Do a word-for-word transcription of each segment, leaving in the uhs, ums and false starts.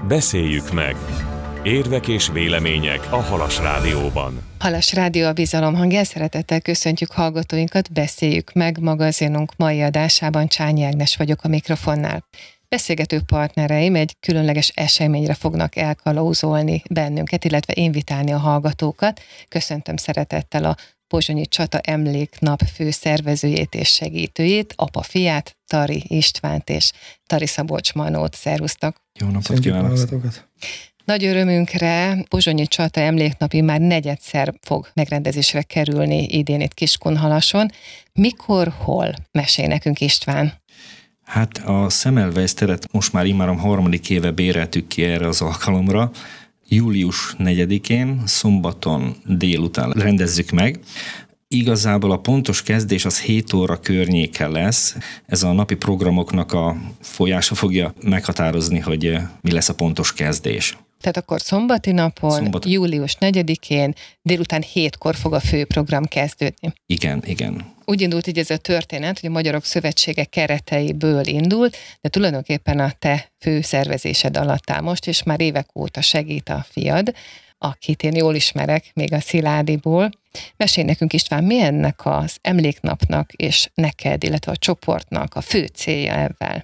Beszéljük meg! Érvek és vélemények a Halas Rádióban. Halas Rádió a bizalom hangja, szeretettel köszöntjük hallgatóinkat, Beszéljük meg magazinunk mai adásában. Csányi Ágnes vagyok a mikrofonnál. Beszélgető partnereim egy különleges eseményre fognak elkalauzolni bennünket, illetve invitálni a hallgatókat. Köszöntöm szeretettel a Pozsonyi Csata Emléknap főszervezőjét és segítőjét, apa fiát, Tari Istvánt és Tari Szabolcs Manót. Szervusztok! Jó napot kívánok! Nagy örömünkre Pozsonyi Csata Emléknapi már negyedszer fog megrendezésre kerülni idén itt Kiskunhalason. Mikor, hol? Mesélj nekünk, István! Hát a Semmelweis teret most már immáron harmadik éve béreltük ki erre az alkalomra. július negyedikén, szombaton délután rendezzük meg. Igazából a pontos kezdés az hét óra környéke lesz. Ez a napi programoknak a folyása fogja meghatározni, hogy mi lesz a pontos kezdés. Tehát akkor szombati napon, Szombat... július negyedikén, délután hétkor fog a főprogram kezdődni. Igen, igen. Úgy indult így ez a történet, hogy a Magyarok Szövetsége kereteiből indult, de tulajdonképpen a te főszervezésed alatt áll most, és már évek óta segít a fiad, akit én jól ismerek, még a Sziládiból. Mesélj nekünk, István, mi ennek az emléknapnak és neked, illetve a csoportnak a fő célja ebben?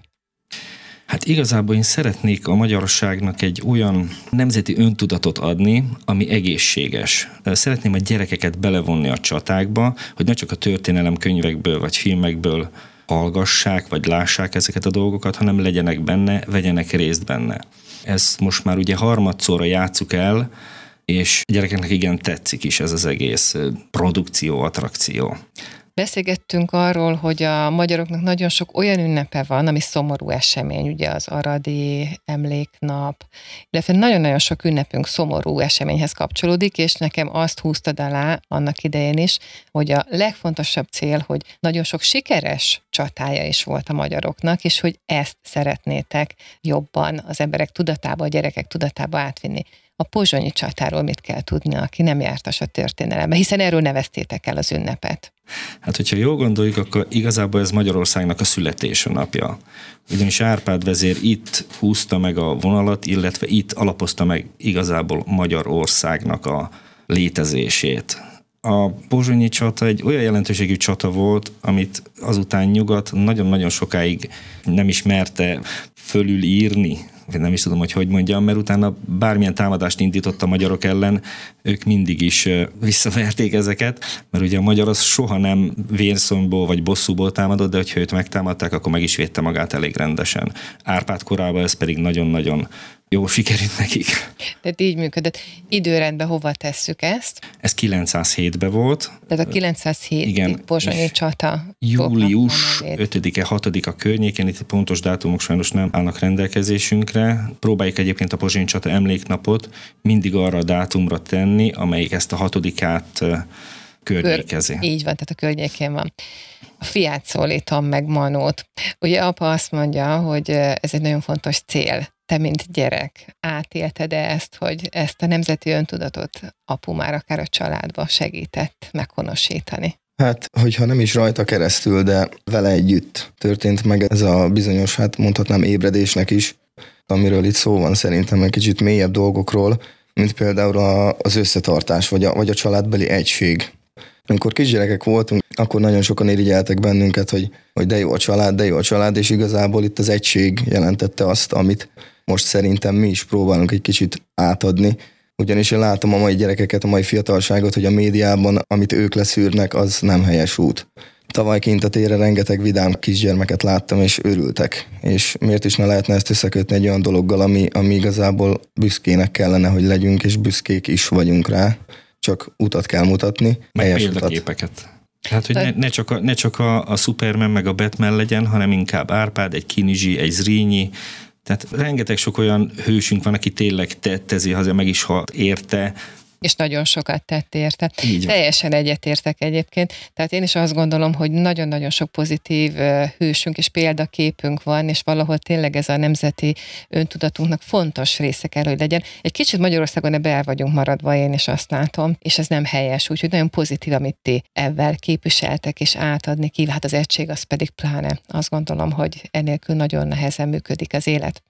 Hát igazából én szeretnék a magyarságnak egy olyan nemzeti öntudatot adni, ami egészséges. Szeretném a gyerekeket belevonni a csatákba, hogy ne csak a történelemkönyvekből vagy filmekből hallgassák, vagy lássák ezeket a dolgokat, hanem legyenek benne, vegyenek részt benne. Ezt most már ugye harmadszorra játsszuk el, és a gyerekeknek igen tetszik is ez az egész produkció, attrakció. Beszélgettünk arról, hogy a magyaroknak nagyon sok olyan ünnepe van, ami szomorú esemény, ugye az aradi emléknap, illetve nagyon-nagyon sok ünnepünk szomorú eseményhez kapcsolódik, és nekem azt húztad alá annak idején is, hogy a legfontosabb cél, hogy nagyon sok sikeres csatája is volt a magyaroknak, és hogy ezt szeretnétek jobban az emberek tudatába, a gyerekek tudatába átvinni. A pozsonyi csatáról mit kell tudni, aki nem jártas a történelembe, hiszen erről neveztétek el az ünnepet. Hát, hogyha jól gondoljuk, akkor igazából ez Magyarországnak a születésnapja. Ugyanis Árpád vezér itt húzta meg a vonalat, illetve itt alapozta meg igazából Magyarországnak a létezését. A pozsonyi csata egy olyan jelentőségű csata volt, amit azután nyugat nagyon-nagyon sokáig nem is merte fölülírni, vagy nem is tudom, hogy hogy mondjam, mert utána bármilyen támadást indított a magyarok ellen, ők mindig is visszaverték ezeket, mert ugye a magyar az soha nem vérszomból vagy bosszúból támadott, de hogyha őt megtámadták, akkor meg is védte magát elég rendesen. Árpád korában ez pedig nagyon-nagyon jó sikerült nekik. Tehát így működött. Időrendben hova tesszük ezt? Ez kilencszázhétben volt. Tehát a kilencszázhét pozsonyi csata. Július ötödike, hatodika környékén, itt pontos dátumok sajnos nem állnak rendelkezésünkre. Próbáljuk egyébként a pozsonyi csata emléknapot mindig arra a dátumra tenni, amelyik ezt a hatodikát környékezi. Kör, így van, tehát a környékén van. A fiát szólítom meg, Manót. Ugye apa azt mondja, hogy ez egy nagyon fontos cél. Te, mint gyerek, átélted-e ezt, hogy ezt a nemzeti öntudatot apu már akár a családba segített meghonosítani? Hát, hogyha nem is rajta keresztül, de vele együtt történt meg ez a bizonyos, hát mondhatnám ébredésnek is, amiről itt szó van szerintem egy kicsit mélyebb dolgokról, mint például az összetartás, vagy a, vagy a családbeli egység. Amikor kisgyerekek voltunk, akkor nagyon sokan irigyeltek bennünket, hogy, hogy de jó a család, de jó a család, és igazából itt az egység jelentette azt, amit most szerintem mi is próbálunk egy kicsit átadni. Ugyanis én látom a mai gyerekeket, a mai fiatalságot, hogy a médiában, amit ők leszűrnek, az nem helyes út. Tavaly kint a téren rengeteg vidám kisgyermeket láttam, és örültek. És miért is ne lehetne ezt összekötni egy olyan dologgal, ami, ami igazából büszkének kellene, hogy legyünk, és büszkék is vagyunk rá. Csak utat kell mutatni. Meg példaképeket. Tehát, hogy ne, ne csak, a, ne csak a, a Superman meg a Batman legyen, hanem inkább Árpád, egy Kinizsi, egy Zrínyi. Tehát rengeteg sok olyan hősünk van, aki tényleg tettezi, ha meg is halt érte. És nagyon sokat tett érte. Teljesen egyetértek egyébként. Tehát én is azt gondolom, hogy nagyon-nagyon sok pozitív hősünk és példaképünk van, és valahol tényleg ez a nemzeti öntudatunknak fontos része kell, hogy legyen. Egy kicsit Magyarországon ebbe el vagyunk maradva, én is azt látom, és ez nem helyes, úgyhogy nagyon pozitív, amit ti ebben képviseltek, és átadni ki. Hát az egység az pedig pláne. Azt gondolom, hogy enélkül nagyon nehezen működik az élet.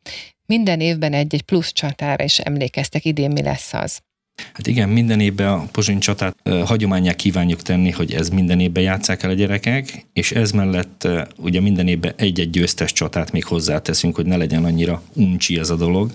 Minden évben egy-egy plusz csatára is emlékeztek, idén mi lesz az? Hát igen, minden évben a Pozsony csatát uh, hagyománnyá kívánjuk tenni, hogy ez minden évben játsszák el a gyerekek, és ez mellett uh, ugye minden évben egy-egy győztes csatát még hozzáteszünk, hogy ne legyen annyira uncsi ez a dolog.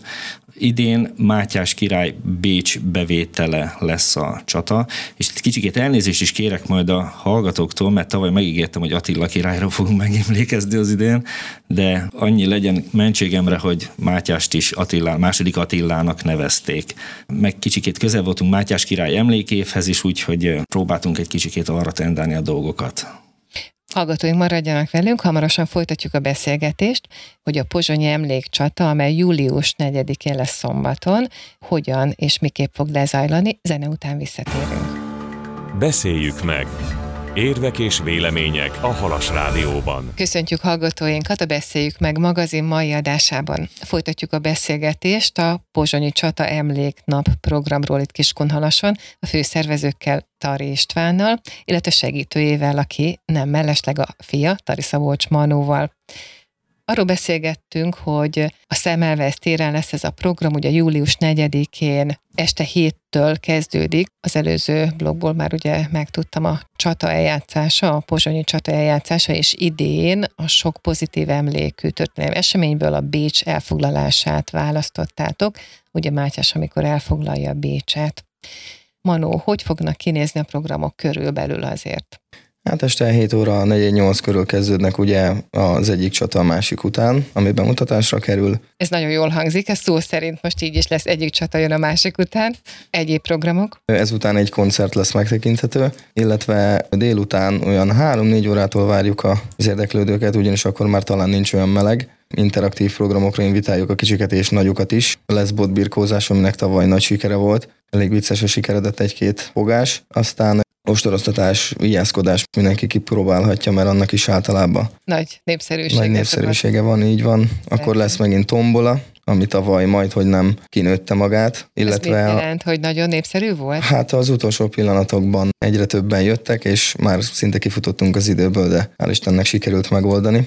Idén Mátyás király Bécs bevétele lesz a csata, és itt kicsikét elnézést is kérek majd a hallgatóktól, mert tavaly megígértem, hogy Attila királyra fogunk megemlékezni az idén, de annyi legyen mentségemre, hogy Mátyást is Attila, második Attilának nevezték. Meg kicsikét közel voltunk Mátyás király emlékévhez is, úgyhogy próbáltunk egy kicsikét arra tendálni a dolgokat. Hallgatóink, maradjanak velünk, hamarosan folytatjuk a beszélgetést, hogy a pozsonyi emlékcsata, amely július negyedikén lesz szombaton, hogyan és miképp fog lezajlani, zene után visszatérünk. Beszéljük meg! Érvek és vélemények a Halas Rádióban. Köszöntjük hallgatóinkat a Beszéljük meg magazin mai adásában. Folytatjuk a beszélgetést a Pozsonyi Csata Emléknap programról itt Kiskunhalason, a főszervezőkkel, Tari Istvánnal, illetve segítőjével, aki nem mellesleg a fia, Tari Szabolcs Manóval. Arról beszélgettünk, hogy a Semmelweis téren lesz ez a program, ugye július negyedikén este héttől kezdődik. Az előző blogból már ugye megtudtam a csata eljátszása, a pozsonyi csata eljátszása, és idén a sok pozitív emlékű történelmi eseményből a Bécs elfoglalását választottátok, ugye Mátyás, amikor elfoglalja Bécset. Manó, hogy fognak kinézni a programok körülbelül azért? Hát este hét óra negyven nyolc körül kezdődnek ugye az egyik csata a másik után, ami bemutatásra kerül. Ez nagyon jól hangzik, ez szó szerint most így is lesz, egyik csata jön a másik után, egyéb programok. Ezután egy koncert lesz megtekinthető, illetve délután olyan három-négy órától várjuk az érdeklődőket, ugyanis akkor már talán nincs olyan meleg. Interaktív programokra invitáljuk a kicsiket és nagyokat is. Lesz botbirkózás, aminek tavaly nagy sikere volt. Elég vicces, a sikeredett egy-két fogás. Aztán ostoroztatás, vigyázkodás mindenki kipróbálhatja, mert annak is általában nagy népszerűsége, nagy népszerűsége van, így van. Akkor lesz megint tombola, ami tavaly majd, hogy nem kinőtte magát. Illetve ez mit jelent, hogy nagyon népszerű volt? Hát az utolsó pillanatokban egyre többen jöttek, és már szinte kifutottunk az időből, de hál' Istennek sikerült megoldani.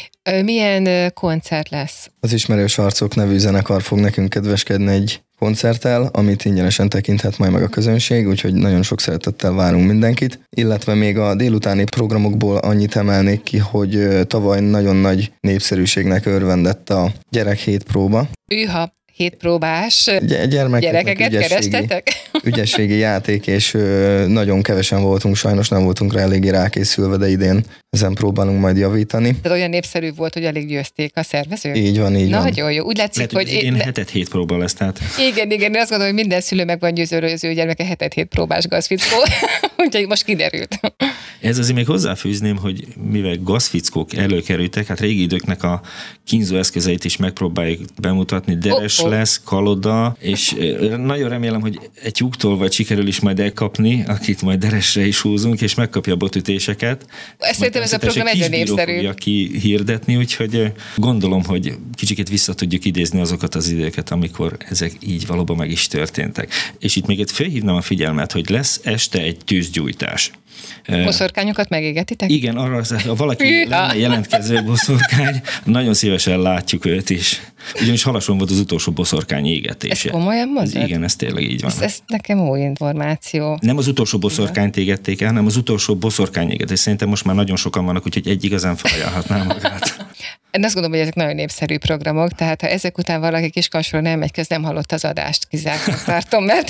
Milyen koncert lesz? Az Ismerős Arcok nevű zenekar fog nekünk kedveskedni egy koncerttel, amit ingyenesen tekinthet majd meg a közönség, úgyhogy nagyon sok szeretettel várunk mindenkit. Illetve még a délutáni programokból annyit emelnék ki, hogy tavaly nagyon nagy népszerűségnek örvendett a gyerek hét próba. Üha, hétpróbás Gy- gyerekeket ügyességi, kerestetek? Ügyességi játék, és ö, nagyon kevesen voltunk, sajnos nem voltunk rá eléggé rákészülve, de idén ezen próbálunk majd javítani. Tehát olyan népszerű volt, hogy alig győzték a szervezők? Így van, így Na, van. nagyon jó. Úgy látszik, Lehet, hogy... hogy idén én... hetet hét próba lesz, tehát... Igen, igen, én azt gondolom, hogy minden szülő meg van győződve, hogy az ő gyermeke hetet hét próbás gazfickó, úgyhogy most kiderült. Ez azért még hozzáfűzném, hogy mivel gazfickók előkerültek, hát régi időknek a kínzó eszközeit is megpróbáljuk bemutatni, deres oh, oh. lesz, kaloda, és nagyon remélem, hogy egy tyúktól vagy sikerül is majd elkapni, akit majd deresre is húzunk, és megkapja a botütéseket. Ezt szerintem ez a program egyre népszerű. Fogja kihirdetni, úgyhogy gondolom, hogy kicsikét vissza tudjuk idézni azokat az időket, amikor ezek így valóban meg is történtek. És itt még egy felhívnám a figyelmet, hogy lesz este egy tűzgyújtás. Boszorkányokat megégetitek? Igen, arra, ha valaki lenne jelentkező boszorkány, nagyon szívesen látjuk őt is. Ugyanis Halason volt az utolsó boszorkány égetése. Ez komolyan mondod? Igen, ez tényleg így van. Ez, ez nekem új információ. Nem az utolsó boszorkányt égették el, hanem az utolsó boszorkány égetés. Szerintem most már nagyon sokan vannak, úgyhogy egy igazán felajánlhatná magát. Én azt gondolom, hogy ezek nagyon népszerű programok, tehát ha ezek után valaki Kiskunhalasról nem megy, köz nem hallott az adást, kizártnak tartom, mert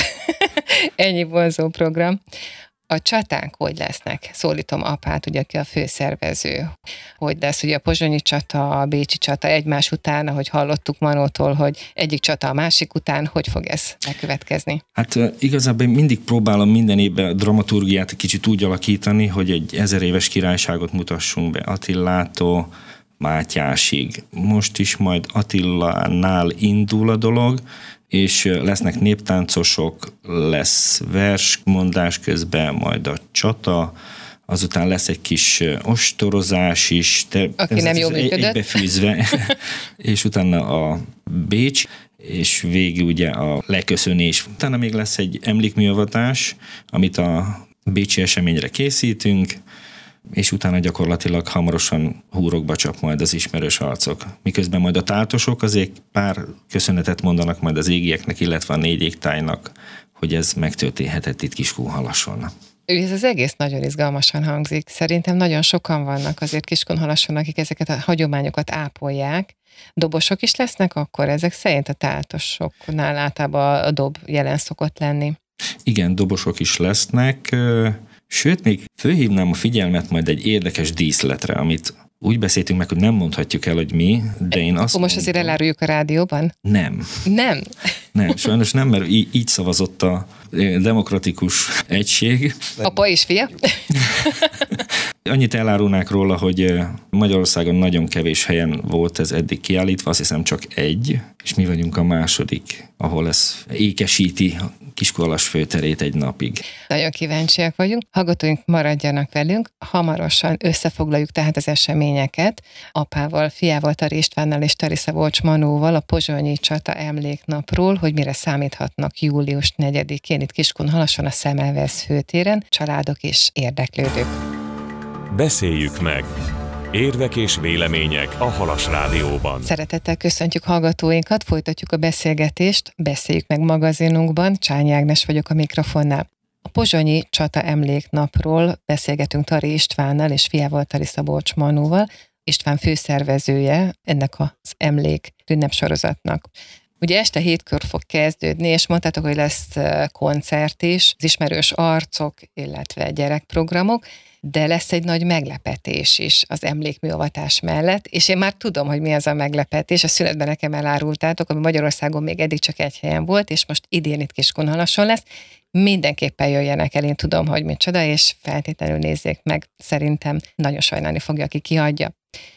ennyi vonzó program. A csaták hogy lesznek? Szólítom apát, ugye, aki a főszervező. Hogy lesz, ugye a pozsonyi csata, a bécsi csata egymás után, ahogy hallottuk Manótól, hogy egyik csata a másik után, hogy fog ez megkövetkezni? Hát igazából mindig próbálom minden évben a dramaturgiát kicsit úgy alakítani, hogy egy ezer éves királyságot mutassunk be Attilától Mátyásig. Most is majd Attilánál indul a dolog, és lesznek néptáncosok, lesz versmondás közben, majd a csata, azután lesz egy kis ostorozás is. Te, Aki nem jól működött. Egybefűzve, és utána a Bécs, és végül ugye a leköszönés. Utána még lesz egy emlékműavatás, amit a bécsi eseményre készítünk, és utána gyakorlatilag hamarosan húrokba csap majd az ismerős arcok. Miközben majd a táltosok azért pár köszönetet mondanak majd az égieknek, illetve a négy égtájnak, hogy ez megtörténhetett itt Kiskunhalason. Ez az egész nagyon izgalmasan hangzik. Szerintem nagyon sokan vannak azért Kiskunhalason, akik ezeket a hagyományokat ápolják. Dobosok is lesznek akkor? Ezek szerint a táltosoknál általában a dob jelen szokott lenni. Igen, dobosok is lesznek, sőt, még fölhívnám a figyelmet majd egy érdekes díszletre, amit úgy beszéltünk meg, hogy nem mondhatjuk el, hogy mi, de én azt Akkor most azért mondom, eláruljuk a rádióban? Nem. Nem? Nem, sajnos nem, mert í- így szavazott a demokratikus egység. Apa és fia? Annyit elárulnák róla, hogy Magyarországon nagyon kevés helyen volt ez eddig kiállítva, azt hiszem csak egy, és mi vagyunk a második, ahol ez ékesíti a Kiskunhalas főterét egy napig. Nagyon kíváncsiak vagyunk. Hallgatóink maradjanak velünk. Hamarosan összefoglaljuk tehát az eseményeket apával, fiával, Tari Istvánnal és Tari Szabolcs Manóval a Pozsonyi Csata Emléknapról, hogy mire számíthatnak július negyedikén itt Kiskunhalason a Semmelweis főtéren családok és érdeklődők. Beszéljük meg! Érvek és vélemények a Halas Rádióban. Szeretettel köszöntjük hallgatóinkat, folytatjuk a beszélgetést, Beszéljük meg magazinunkban, Csányi Ágnes vagyok a mikrofonnál. A Pozsonyi Csata Emléknapról beszélgetünk Tari Istvánnal és fiával, Tari Szabolcs Manóval. István főszervezője ennek az emlék ünnepsorozatnak. Ugye este hétkor fog kezdődni, és mondtátok, hogy lesz koncert is, az ismerős arcok, illetve gyerekprogramok, de lesz egy nagy meglepetés is az emlékműavatás mellett, és én már tudom, hogy mi az a meglepetés, a szünetben nekem elárultátok, ami Magyarországon még eddig csak egy helyen volt, és most idén itt Kiskunhalason lesz. Mindenképpen jöjjenek el, én tudom, hogy micsoda, és feltétlenül nézzék meg, szerintem nagyon sajnálni fogja, aki kiadja.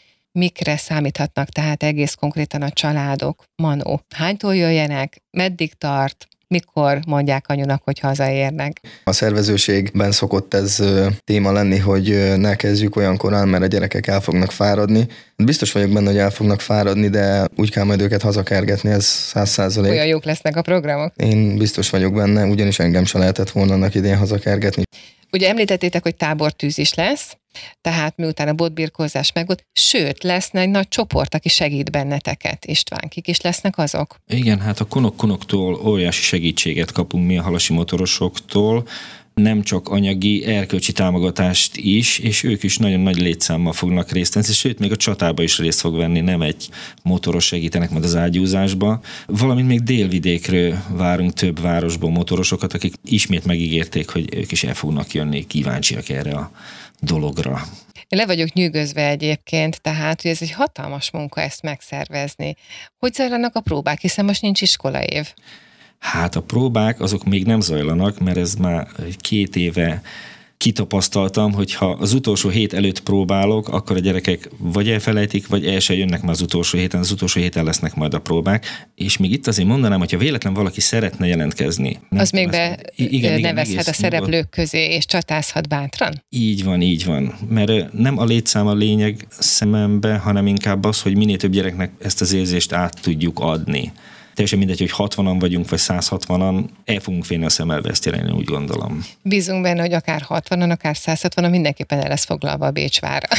Mikre számíthatnak tehát egész konkrétan a családok? Manó, hánytól jöjjenek, meddig tart, mikor mondják anyunak, hogy hazaérnek? A szervezőségben szokott ez téma lenni, hogy ne kezdjük olyan korán, mert a gyerekek el fognak fáradni. Biztos vagyok benne, hogy el fognak fáradni, de úgy kell majd őket hazakergetni, ez száz százalék. Olyan jók lesznek a programok? Én biztos vagyok benne, ugyanis engem se lehetett volna annak idén hazakergetni. Ugye említettétek, hogy tábortűz is lesz, tehát miután a botbirkózás megvolt, sőt, lesz egy nagy csoport, aki segít benneteket. István, kik is lesznek azok? Igen, hát a konok-konoktól óriási segítséget kapunk mi a halasi motorosoktól, nem csak anyagi, erkölcsi támogatást is, és ők is nagyon nagy létszámmal fognak részt venni, sőt, még a csatába is részt fog venni, nem egy motoros segítenek majd az ágyúzásba. Valamint még délvidékről várunk több városból motorosokat, akik ismét megígérték, hogy ők is el fognak jönni, kíváncsiak erre a dologra. Én le vagyok nyűgözve egyébként, tehát hogy ez egy hatalmas munka ezt megszervezni. Hogy zajlanak a próbák, hiszen most nincs iskolaév? Hát a próbák azok még nem zajlanak, mert ez már két éve kitapasztaltam, hogy ha az utolsó hét előtt próbálok, akkor a gyerekek vagy elfelejtik, vagy el se jönnek már az utolsó héten, az utolsó héten lesznek majd a próbák. És még itt azért mondanám, hogyha véletlen valaki szeretne jelentkezni. Az még be igen, nevezhet igen, a szereplők nyugodt közé, és csatázhat bátran? Így van, így van. Mert nem a létszám a lényeg szemembe, hanem inkább az, hogy minél több gyereknek ezt az érzést át tudjuk adni. Teljesen mindegy, hogy hatvanan vagyunk, vagy száz hatvanan, el fogunk férni a Semmelweis téren, én úgy gondolom. Bízunk benne, hogy akár hatvanan, akár száz hatvanan mindenképpen el lesz foglalva a Bécs vára.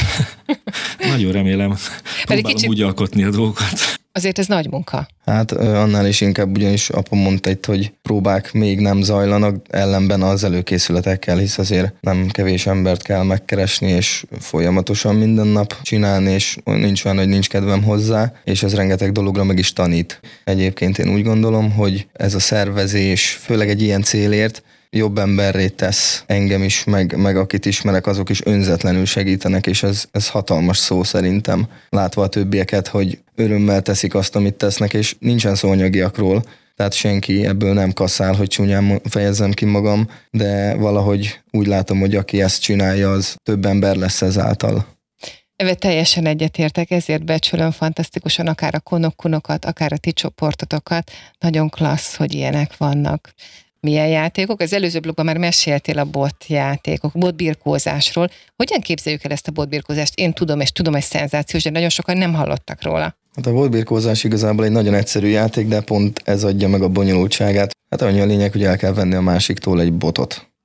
Nagyon remélem. Próbálom kicsit... úgy alkotni a dolgokat. Azért ez nagy munka. Hát annál is inkább, ugyanis apa mondta itt, hogy próbák még nem zajlanak, ellenben az előkészületekkel, hisz azért nem kevés embert kell megkeresni, és folyamatosan minden nap csinálni, és nincs olyan, hogy nincs kedvem hozzá, és ez rengeteg dologra meg is tanít. Egyébként én úgy gondolom, hogy ez a szervezés, főleg egy ilyen célért, jobb emberré tesz engem is, meg, meg akit ismerek, azok is önzetlenül segítenek, és ez, ez hatalmas szó szerintem. Látva a többieket, hogy örömmel teszik azt, amit tesznek, és nincsen szó anyagiakról, tehát senki ebből nem kasszál, hogy csúnyán fejezzem ki magam, de valahogy úgy látom, hogy aki ezt csinálja, az több ember lesz ezáltal. Ebben teljesen egyetértek, ezért becsülöm fantasztikusan akár a konokkunokat, akár a ti csoportotokat. Nagyon klassz, hogy ilyenek vannak. Milyen játékok? Az előző blogban már meséltél a bot játékok, botbirkózásról. Hogyan képzeljük el ezt a botbirkózást? Én tudom, és tudom, hogy szenzációs, de nagyon sokan nem hallottak róla. Hát a botbirkózás igazából egy nagyon egyszerű játék, de pont ez adja meg a bonyolultságát. Hát annyi a lényeg, hogy el kell venni a másiktól egy botot.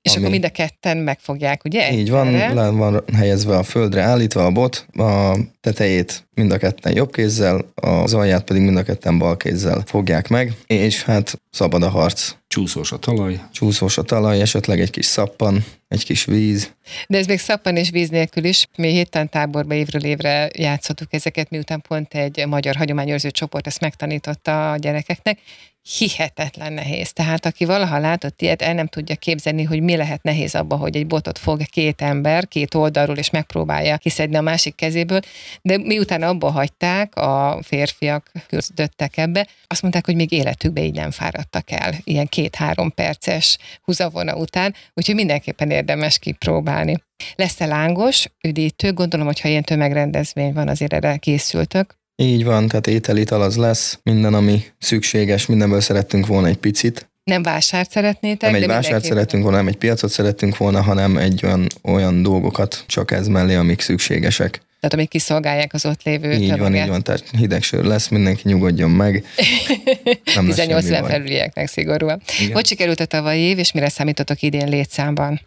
És ami... akkor mind a ketten megfogják, ugye? Így van, le van helyezve a földre állítva a bot, a tetejét mind a ketten jobb kézzel, az alját pedig mind a ketten bal kézzel fogják meg, és hát szabad a harc. Csúszós a talaj. Csúszós a talaj, esetleg egy kis szappan, egy kis víz. De ez még szappan és víz nélkül is. Mi héten táborba évről évre játszottuk ezeket, miután pont egy magyar hagyományőrző csoport ezt megtanította a gyerekeknek. Hihetetlen nehéz. Tehát aki valaha látott ilyet, el nem tudja képzelni, hogy mi lehet nehéz abba, hogy egy botot fog két ember két oldalról, és megpróbálja kiszedni a másik kezéből. De miután abba hagyták, a férfiak küzdöttek ebbe, azt mondták, hogy még életükbe így nem fáradtak el, ilyen két-három perces húzavona után, úgyhogy mindenképpen érdemes kipróbálni. Lesz-e lángos, üdítő? Gondolom, hogyha ilyen tömegrendezvény van, azért erre készültök. Így van, tehát ételital az lesz, minden, ami szükséges, mindenből szerettünk volna egy picit. Nem vásárt szeretnétek? Nem egy de vásárt szerettünk volna, nem egy piacot szerettünk volna, hanem egy olyan, olyan dolgokat csak ez mellé, amik szükségesek. Tehát amik kiszolgálják az ott lévő Így tömeget. van, így van, tehát hideg sör lesz, mindenki nyugodjon meg. tizennyolc éven felülieknek szigorúan. Igen. Hogy sikerült a tavalyi év, és mire számítotok idén létszámban?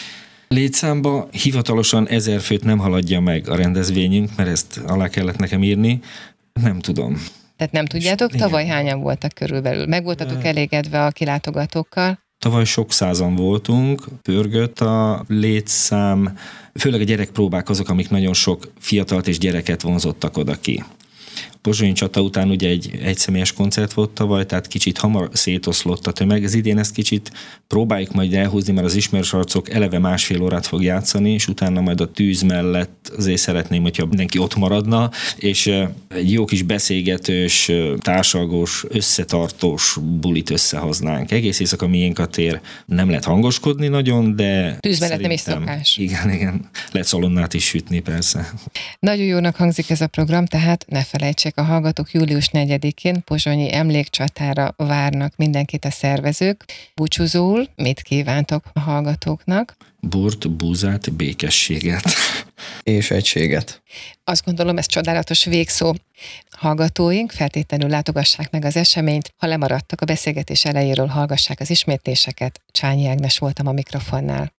Létszámba hivatalosan ezer főt nem haladja meg a rendezvényünk, mert ezt alá kellett nekem írni. Nem tudom. Tehát nem tudjátok, Igen. tavaly hányan voltak körülbelül? Meg voltatok elégedve a kilátogatókkal? Tavaly sok százan voltunk, pörgött a létszám, főleg a gyerekpróbák azok, amik nagyon sok fiatalt és gyereket vonzottak oda ki. Pozsonyi csata után ugye egy egyszemélyes koncert volt tavaly, tehát kicsit hamar szétoszlott a tömeg. Ez idén ezt kicsit próbáljuk majd elhúzni, mert az ismerős arcok eleve másfél órát fog játszani, és utána majd a tűz mellett azért szeretném, hogyha mindenki ott maradna, és egy jó kis beszélgetős, társalgós, összetartós bulit összehoznánk. Egész éjszaka miénk a tér, nem lehet hangoskodni nagyon, de tűz mellett nem is szokás. Igen, igen. Lehet szalonnát is sütni, persze. Nagyon jónak hangzik ez a program, tehát ne felejtsék, a hallgatók július negyedikén pozsonyi emlékcsatára várnak mindenkit a szervezők. Búcsúzóul mit kívántok a hallgatóknak? Bort, búzát, békességet. És egységet. Azt gondolom, ez csodálatos végszó. Hallgatóink feltétlenül látogassák meg az eseményt, ha lemaradtak a beszélgetés elejéről, hallgassák az ismétléseket. Csányi Ágnes voltam a mikrofonnál.